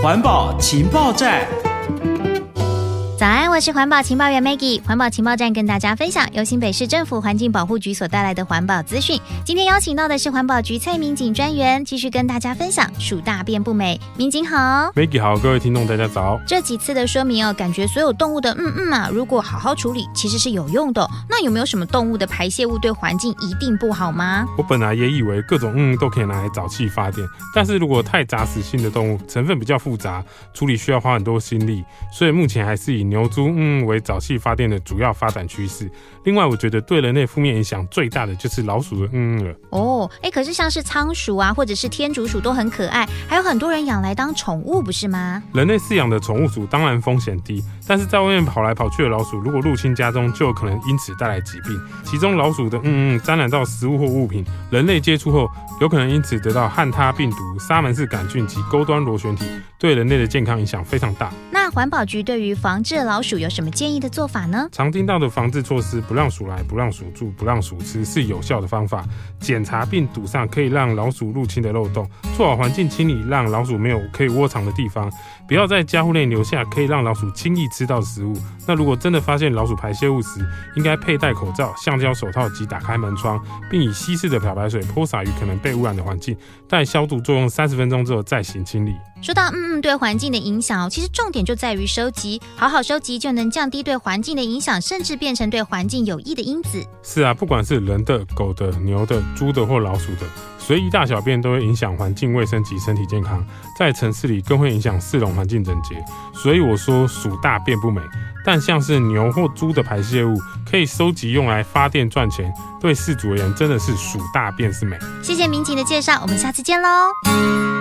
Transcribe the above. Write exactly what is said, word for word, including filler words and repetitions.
环保情报站。 早安，我是环保情报员 Maggie。环保情报站跟大家分享由新北市政府环境保护局所带来的环保资讯。今天邀请到的是环保局蔡民警专员，继续跟大家分享数大便不美。民警好。 Maggie 好，各位听众大家早。 这几次的说明哦，感觉所有动物的嗯嗯啊，如果好好处理，其实是有用的。那有没有什么动物的排泄物对环境一定不好吗？ 我本来也以为各种嗯都可以拿来沼气发电，但是如果太杂食性的动物，成分比较复杂，处理需要花很多心力，所以目前还是以牛猪嗯为沼气发电的主要发展趋势。另外，我觉得对人类负面影响最大的就是老鼠的嗯嗯了。 哦，哎，可是像是仓鼠啊，或者是天竺鼠都很可爱，还有很多人养来当宠物，不是吗？ 人类饲养的宠物鼠当然风险低，但是在外面跑来跑去的老鼠，如果入侵家中，就有可能因此带来疾病。其中老鼠的嗯嗯沾染到食物或物品，人类接触后，有可能因此得到汉他病毒、沙门氏杆菌及钩端螺旋体，对人类的健康影响非常大。 那环保局对于防治老鼠有什么建议的做法呢？ 常听到的防治措施，不让鼠来，不让鼠住，不让鼠吃，是有效的方法。检查并堵上可以让老鼠入侵的漏洞，做好环境清理，让老鼠没有可以窝藏的地方，不要在家户内留下可以让老鼠轻易吃到的食物。那如果真的发现老鼠排泄物时，应该佩戴口罩、橡胶手套及打开门窗，并以稀释的漂白水泼洒于可能被污染的环境，待消毒作用三十分钟之后再行清理。 说到嗯嗯对环境的影响，其实重点就在于收集，好好收集就能降低对环境的影响，甚至变成对环境有益的因子。 是啊，不管是人的、狗的、牛的、猪的或老鼠的，随意大小便都会影响环境卫生及身体健康，在城市里更会影响市容环境整洁。所以我说鼠大便不美，但像是牛或猪的排泄物可以收集用来发电赚钱，对饲主而言真的是鼠大便是美。 谢谢民警的介绍，我们下次见喽。